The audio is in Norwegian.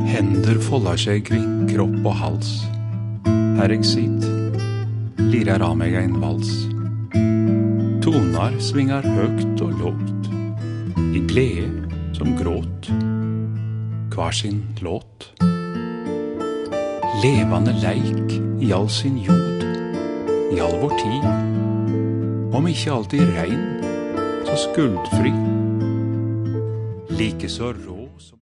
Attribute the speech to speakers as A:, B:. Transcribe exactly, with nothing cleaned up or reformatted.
A: Hender folder seg kring kropp og hals. Her jeg sitt, lirer av meg en vals. Tonar svingar høgt og lågt, i glede som gråt. Hver sin låt. Levande leik i all sin jord, i all vår tid. Om ikke alltid rein, så skuldfri. Like så rå